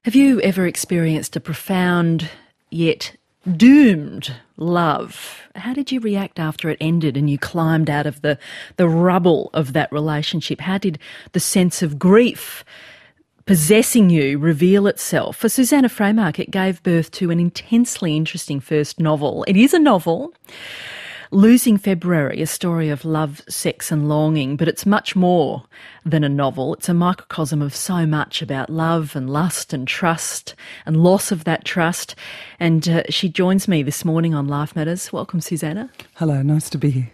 Have you ever experienced a profound yet doomed love? How did you react after it ended and you climbed out of the rubble of that relationship? How did the sense of grief possessing you reveal itself? For Susannah Freymark, it gave birth to an intensely interesting first novel. It is a novel, Losing February, a story of love, sex and longing, but it's much more than a novel. It's a microcosm of so much about love and lust and trust and loss of that trust. And she joins me this morning on Life Matters. Welcome, Susannah. Hello, nice to be here.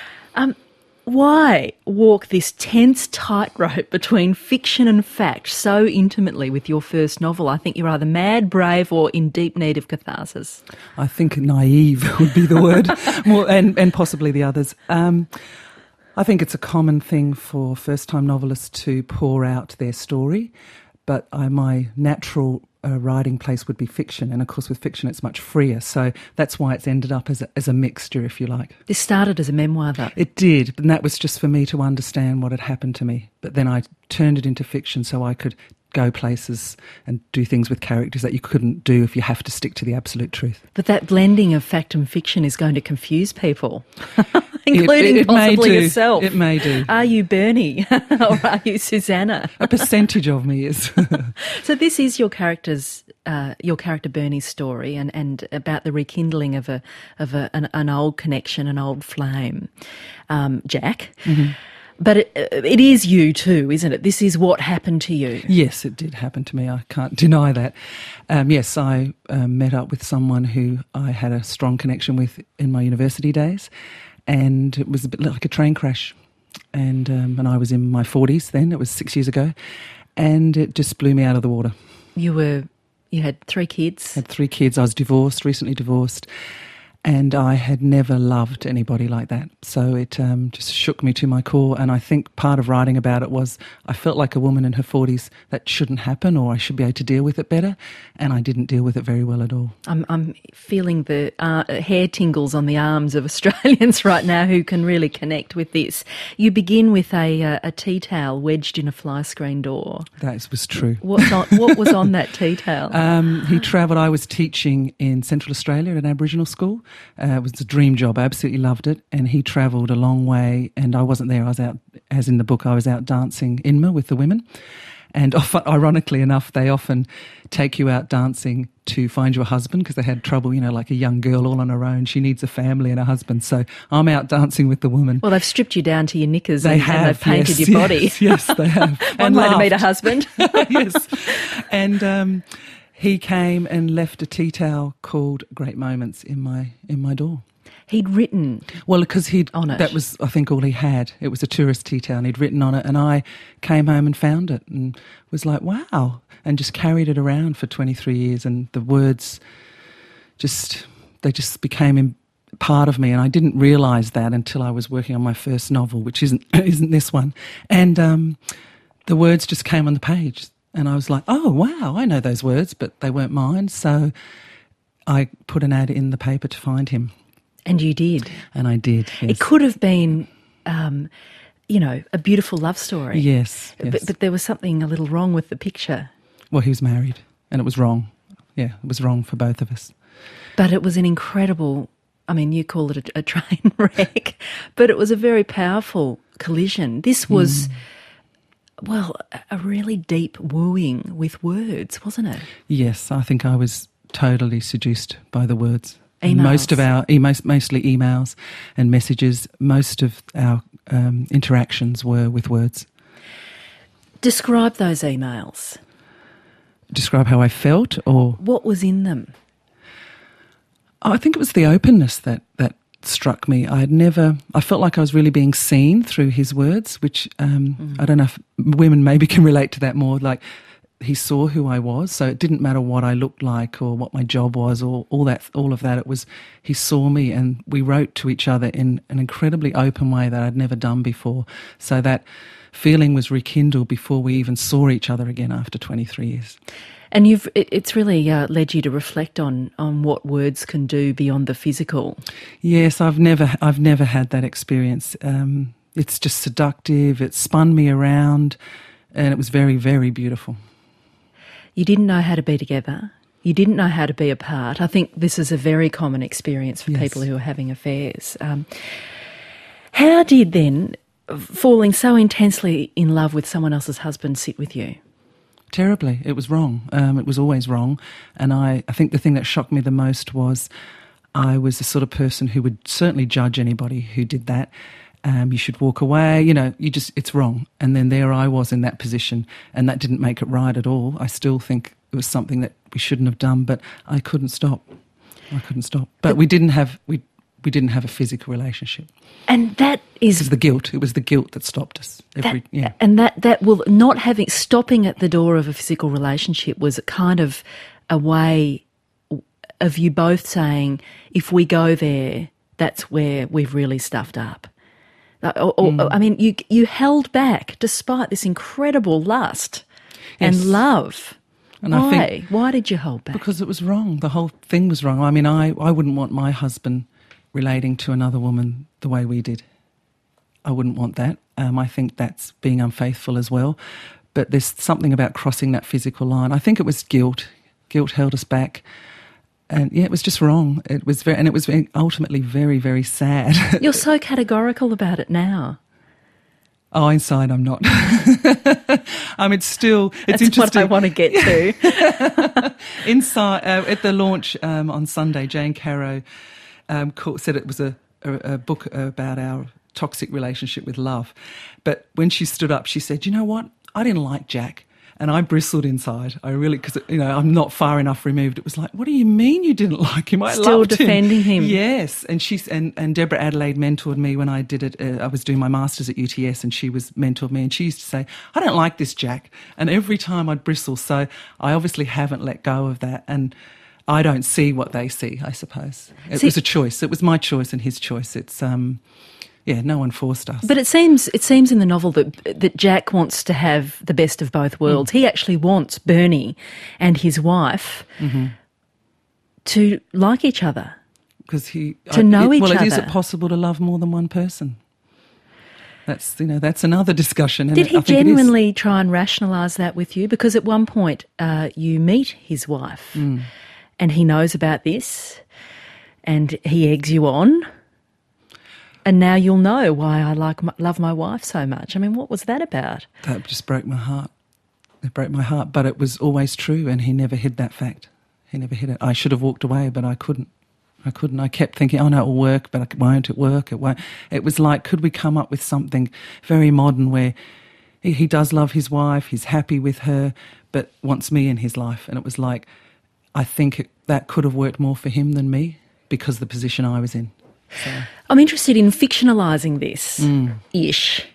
Why walk this tense tightrope between fiction and fact so intimately with your first novel? I think you're either mad, brave or in deep need of catharsis. I think naive would be the word, and possibly the others. I think it's a common thing for first-time novelists to pour out their story, but my natural writing place would be fiction, and of course with fiction it's much freer, so that's why it's ended up as a mixture, if you like. This started as a memoir though. It did, and that was just for me to understand what had happened to me, but then I turned it into fiction so I could go places and do things with characters that you couldn't do if you have to stick to the absolute truth. But that blending of fact and fiction is going to confuse people, including possibly yourself. It may do. Are you Bernie or are you Susannah? A percentage of me is. So this is your character Bernie's story, and about the rekindling of an old connection, an old flame, Jack. Mm-hmm. But it is you too, isn't it? This is what happened to you. Yes, it did happen to me. I can't deny that. Yes, I met up with someone who I had a strong connection with in my university days, and it was a bit like a train crash. And I was in my 40s then, it was 6 years ago, and it just blew me out of the water. You had 3 kids? I had 3 kids. I was divorced, recently divorced. And I had never loved anybody like that. So it just shook me to my core. And I think part of writing about it was I felt like a woman in her 40s that shouldn't happen, or I should be able to deal with it better. And I didn't deal with it very well at all. I'm feeling the hair tingles on the arms of Australians right now who can really connect with this. You begin with a tea towel wedged in a fly screen door. That was true. What was on that tea towel? He travelled. I was teaching in Central Australia at an Aboriginal school. It was a dream job. I absolutely loved it. And he travelled a long way, and I wasn't there. I was out, as in the book, I was out dancing Inma with the women. And often, ironically enough, they often take you out dancing to find your husband because they had trouble, like a young girl all on her own. She needs a family and a husband. So I'm out dancing with the woman. Well, they've stripped you down to your knickers and they've painted your body. Yes, they have. One way to meet a husband. Yes. And he came and left a tea towel called Great Moments in my door. He'd written because on it. That was, I think, all he had. It was a tourist tea towel and he'd written on it, and I came home and found it and was like, wow, and just carried it around for 23 years, and the words just became part of me, and I didn't realise that until I was working on my first novel, which isn't this one. And the words just came on the page. And I was like, oh, wow, I know those words, but they weren't mine. So I put an ad in the paper to find him. And you did? And I did, yes. It could have been, a beautiful love story. Yes. But there was something a little wrong with the picture. Well, he was married, and it was wrong. Yeah, it was wrong for both of us. But it was an incredible, you call it a train wreck, but it was a very powerful collision. This was... Well, a really deep wooing with words, wasn't it? Yes, I think I was totally seduced by the words. Emails. Mostly emails and messages. Most of our interactions were with words. Describe those emails. Describe how I felt, or what was in them? I think it was the openness that struck me. I felt like I was really being seen through his words, which I don't know if women maybe can relate to that more. Like, he saw who I was, so it didn't matter what I looked like or what my job was or all of that. It was, he saw me, and we wrote to each other in an incredibly open way that I'd never done before. So that feeling was rekindled before we even saw each other again after 23 years. And it's really led you to reflect on what words can do beyond the physical. Yes, I've never had that experience. It's just seductive. It spun me around, and it was very, very beautiful. You didn't know how to be together. You didn't know how to be apart. I think this is a very common experience for people who are having affairs. How did then falling so intensely in love with someone else's husband sit with you? Terribly. It was wrong. It was always wrong. And I think the thing that shocked me the most was I was the sort of person who would certainly judge anybody who did that. You should walk away, it's wrong. And then there I was in that position, and that didn't make it right at all. I still think it was something that we shouldn't have done, but I couldn't stop. But we didn't have a physical relationship. And that is... It was the guilt. It was the guilt that stopped us. And that will not stopping at the door of a physical relationship was kind of a way of you both saying, if we go there, that's where we've really stuffed up. I mean, you held back despite this incredible lust and love. And why? I think, why did you hold back? Because it was wrong. The whole thing was wrong. I mean, I wouldn't want my husband relating to another woman the way we did. I wouldn't want that. I think that's being unfaithful as well. But there's something about crossing that physical line. I think it was guilt. Guilt held us back. And it was just wrong. It was ultimately very, very sad. You're so categorical about it now. Oh, inside I'm not. It's That's interesting. what I want to get to. Inside, at the launch on Sunday, Jane Caro said it was a book about our toxic relationship with love. But when she stood up, she said, "You know what? I didn't like Jack." And I bristled inside. I really, because I'm not far enough removed. It was like, what do you mean you didn't like him? I loved him. Still defending him. Yes, and Deborah Adelaide mentored me when I did it. I was doing my masters at UTS, and she mentored me, and she used to say, "I don't like this Jack," and every time I'd bristle. So I obviously haven't let go of that, and I don't see what they see. I suppose it was a choice. It was my choice and his choice. It's no one forced us. But it seems in the novel that Jack wants to have the best of both worlds. He actually wants Bernie and his wife to like each other, because know each other. Well, is it possible to love more than one person? That's another discussion. Did he genuinely try and rationalise that with you? Because at one point you meet his wife, and he knows about this, and he eggs you on. And now you'll know why I love my wife so much. I mean, what was that about? That just broke my heart. It broke my heart, but it was always true, and he never hid that fact. He never hid it. I should have walked away, but I couldn't. I kept thinking, oh, no, it'll work, but won't it work? It won't. It was like, could we come up with something very modern where he does love his wife, he's happy with her, but wants me in his life? And it was like, I think that could have worked more for him than me because of the position I was in. So. I'm interested in fictionalising this, ish.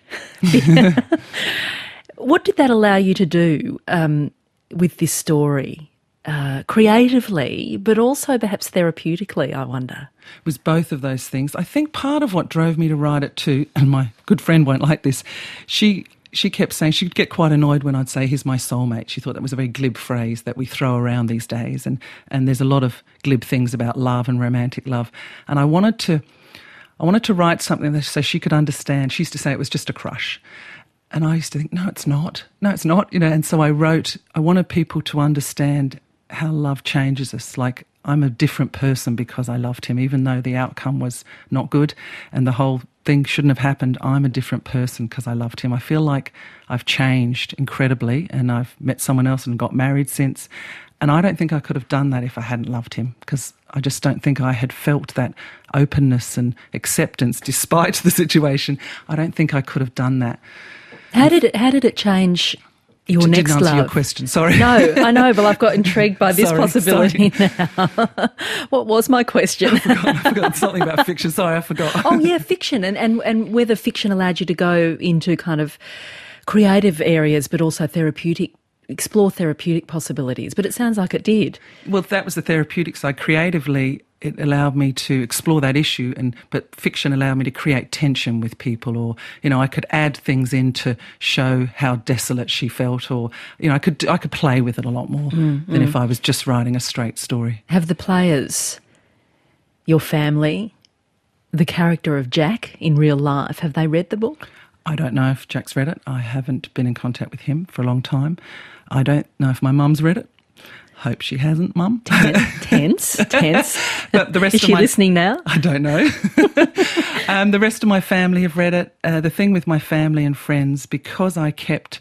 What did that allow you to do with this story, creatively, but also perhaps therapeutically, I wonder? It was both of those things. I think part of what drove me to write it too, and my good friend won't like this, she kept saying, she'd get quite annoyed when I'd say, he's my soulmate. She thought that was a very glib phrase that we throw around these days. And there's a lot of glib things about love and romantic love. And I wanted to write something so she could understand. She used to say it was just a crush. And I used to think, no, it's not. No, it's not. And so I wanted people to understand how love changes us. Like, I'm a different person because I loved him, even though the outcome was not good and the whole thing shouldn't have happened. I'm a different person because I loved him. I feel like I've changed incredibly, and I've met someone else and got married since. And I don't think I could have done that if I hadn't loved him, because I just don't think I had felt that openness and acceptance despite the situation. I don't think I could have done that. How did it change your next love? Didn't answer your question, sorry. No, I know, but I've got intrigued by this possibility now. What was my question? I forgot something about fiction. Sorry, I forgot. Oh, yeah, fiction, and whether fiction allowed you to go into kind of creative areas but also explore therapeutic possibilities. But it sounds like it did. Well, that was the therapeutic side. Creatively, it allowed me to explore that issue, but fiction allowed me to create tension with people, or I could add things in to show how desolate she felt, or I could play with it a lot more than if I was just writing a straight story. Have the players, your family, the character of Jack in real life, have they read the book? I don't know if Jack's read it. I haven't been in contact with him for a long time. I don't know if my mum's read it. Hope she hasn't, Mum. Tense. But the rest Is she listening now? I don't know. The rest of my family have read it. The thing with my family and friends, because I kept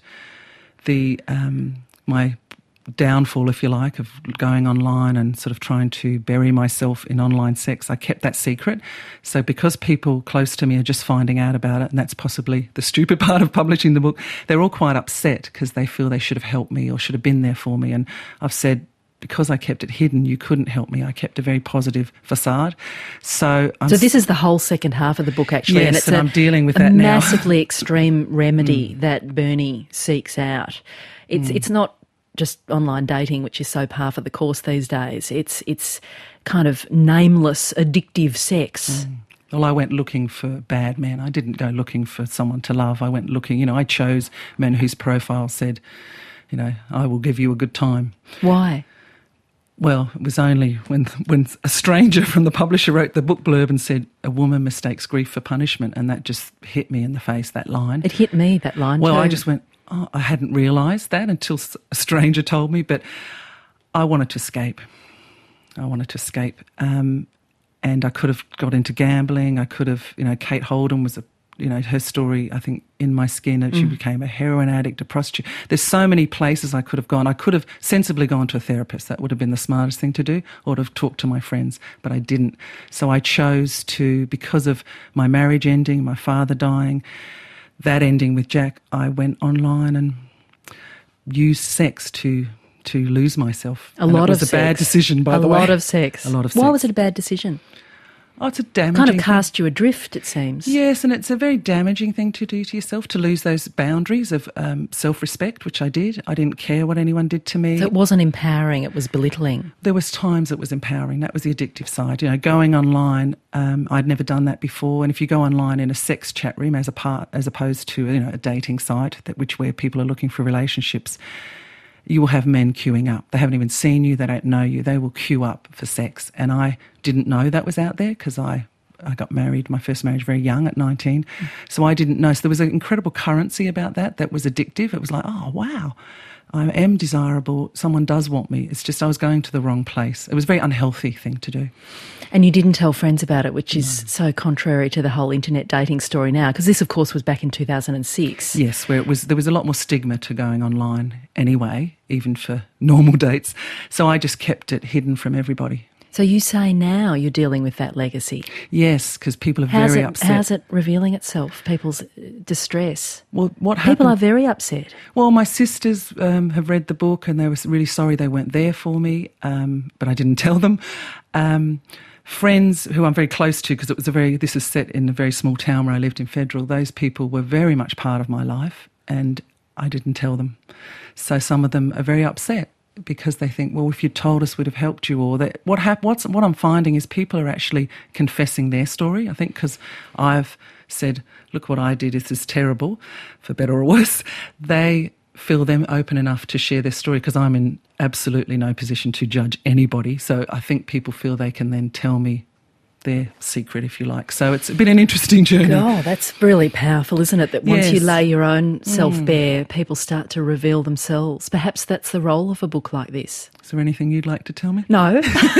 my downfall, if you like, of going online and sort of trying to bury myself in online sex, I kept that secret. So because people close to me are just finding out about it, and that's possibly the stupid part of publishing the book, they're all quite upset because they feel they should have helped me or should have been there for me. And I've said, because I kept it hidden, you couldn't help me. I kept a very positive facade. So this is the whole second half of the book, actually. Yes, and I'm dealing with that now. A massively extreme remedy that Bernie seeks out. It's not just online dating, which is so par for the course these days. It's kind of nameless, addictive sex. Well, I went looking for bad men. I didn't go looking for someone to love. I went looking, I chose men whose profile said, I will give you a good time. Why? Well, it was only when a stranger from the publisher wrote the book blurb and said, a woman mistakes grief for punishment, and that just hit me in the face, that line. It hit me, that line, Well, too. I just went, I hadn't realised that until a stranger told me, but I wanted to escape. And I could have got into gambling. I could have, Kate Holden was her story, I think, In My Skin, she became a heroin addict, a prostitute. There's so many places I could have gone. I could have sensibly gone to a therapist. That would have been the smartest thing to do, or to have talked to my friends, but I didn't. So I chose to, because of my marriage ending, my father dying, that ending with Jack, I went online and used sex to lose myself. It was a bad decision, by the way. A lot of sex. Why was it a bad decision? Oh, it's a damaging kind of cast you adrift, it seems. Yes, and it's a very damaging thing to do to yourself, to lose those boundaries of self-respect, which I did. I didn't care what anyone did to me. So it wasn't empowering, it was belittling. There was times it was empowering. That was the addictive side. Going online, I'd never done that before. And if you go online in a sex chat room as opposed to a dating site where people are looking for relationships, you will have men queuing up. They haven't even seen you. They don't know you. They will queue up for sex. And I didn't know that was out there because I got married, my first marriage, very young at 19. So I didn't know. So there was an incredible currency about that was addictive. It was like, oh, wow, I am desirable. Someone does want me. It's just I was going to the wrong place. It was a very unhealthy thing to do. And you didn't tell friends about it, which is so contrary to the whole internet dating story now, because this, of course, was back in 2006. Yes, where there was a lot more stigma to going online anyway, even for normal dates. So I just kept it hidden from everybody. So you say now you're dealing with that legacy. Yes, because people are very upset. How's it revealing itself, people's distress? Well, what happened? People are very upset. Well, my sisters have read the book and they were really sorry they weren't there for me, but I didn't tell them. Friends who I'm very close to, because this is set in a very small town where I lived in Federal, those people were very much part of my life and I didn't tell them. So some of them are very upset because they think, well, if you'd told us, we'd have helped you. Or that what I'm finding is people are actually confessing their story. I think because I've said, look what I did, this is terrible, for better or worse. They feel them open enough to share their story because I'm in absolutely no position to judge anybody. So I think people feel they can then tell me their secret, if you like. So it's been an interesting journey. Oh, that's really powerful, isn't it? That once you lay your own self bare, people start to reveal themselves. Perhaps that's the role of a book like this. Is there anything you'd like to tell me? No.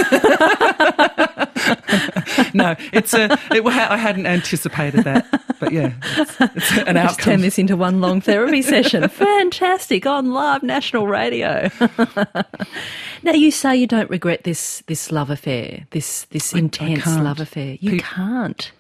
No, I hadn't anticipated that, but yeah, it's an outcome. Just turn this into one long therapy session. Fantastic, on live national radio. Now, you say you don't regret this love affair, this intense love affair. You can't,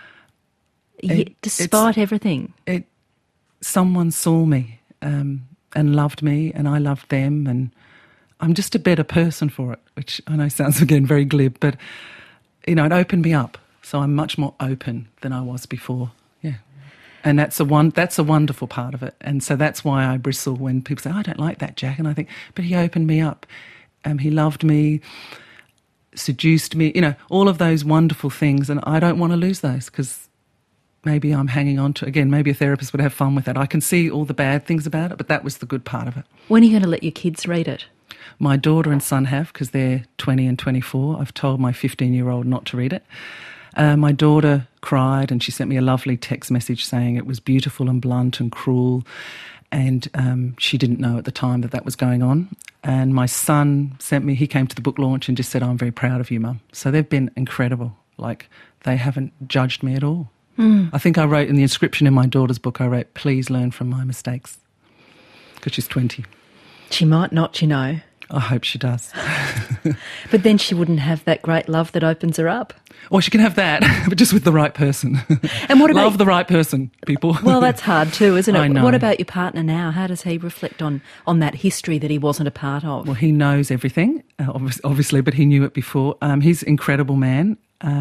despite everything. Someone saw me and loved me, and I loved them, and I'm just a better person for it, which I know sounds, again, very glib, but, it opened me up. So I'm much more open than I was before, yeah. And that's a wonderful part of it. And so that's why I bristle when people say, oh, I don't like that, Jack. And I think, but he opened me up. He loved me, seduced me, all of those wonderful things. And I don't want to lose those because maybe I'm hanging on to, again, maybe a therapist would have fun with that. I can see all the bad things about it, but that was the good part of it. When are you going to let your kids read it? My daughter and son have, because they're 20 and 24. I've told my 15-year-old not to read it. My daughter cried and she sent me a lovely text message saying it was beautiful and blunt and cruel. And she didn't know at the time that was going on. And my son he came to the book launch and just said, "I'm very proud of you, Mum." So they've been incredible. Like, they haven't judged me at all. I think I wrote in the inscription in my daughter's book, I wrote, "Please learn from my mistakes," because she's 20. She might not, you know. I hope she does. But then she wouldn't have that great love that opens her up. Or she can have that, but just with the right person. And what about... Love the right person, people. Well, that's hard too, isn't it? I know. What about your partner now? How does he reflect on that history that he wasn't a part of? Well, he knows everything, obviously, but he knew it before. He's an incredible man.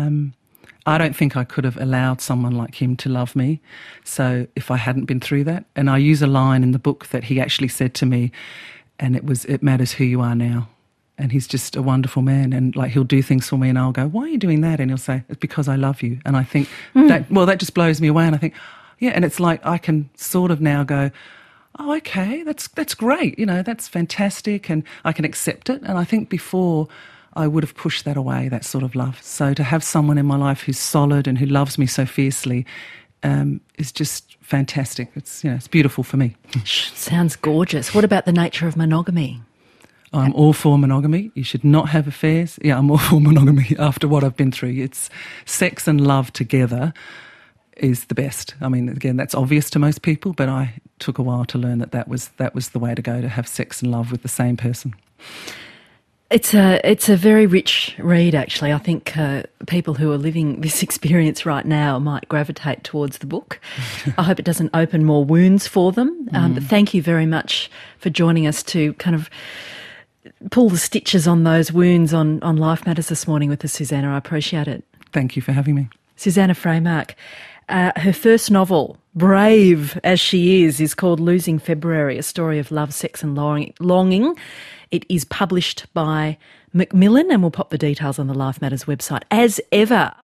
I don't think I could have allowed someone like him to love me, so if I hadn't been through that. And I use a line in the book that he actually said to me, and it matters who you are now. And he's just a wonderful man, and like, he'll do things for me and I'll go, "Why are you doing that?" And he'll say, "It's because I love you." And I think that just blows me away. And I think, yeah, and it's like I can sort of now go, "Oh, okay, that's great, you know, that's fantastic," and I can accept it. And I think before I would have pushed that away, that sort of love. So to have someone in my life who's solid and who loves me so fiercely is just fantastic. It's beautiful for me. Sounds gorgeous. What about the nature of monogamy? I'm all for monogamy. You should not have affairs. Yeah, I'm all for monogamy after what I've been through. It's sex and love together is the best. I mean, again, that's obvious to most people, but I took a while to learn that was the way to go, to have sex and love with the same person. It's a very rich read, actually. I think people who are living this experience right now might gravitate towards the book. I hope it doesn't open more wounds for them. But thank you very much for joining us to kind of pull the stitches on those wounds on Life Matters this morning with us, Susannah. I appreciate it. Thank you for having me. Susannah Freymark. Her first novel, brave as she is called Losing February, a story of love, sex and longing. It is published by Macmillan, and we'll pop the details on the Life Matters website as ever.